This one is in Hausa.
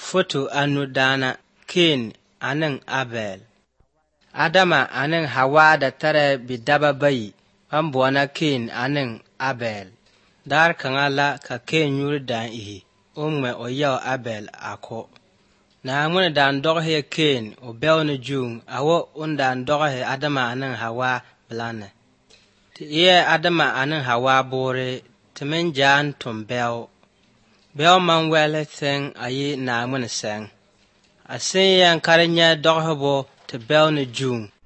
Foto anu dana Cain anin Abel. Adama anin Hawa da tare bidaba bayi an buwana Cain anin Abel. Dar kangala ka Cain yuri dan ihi umwe o yaw Abel ako. Na ngun dan doghe Cain o bewni jung awo undan doghe Adama anin Hawa blane. Ti iye Adama anin Hawa bore timin jan tum bew man wele seng ayi na ngun seng. Asin yan karinya doghe bo ti bewni jung.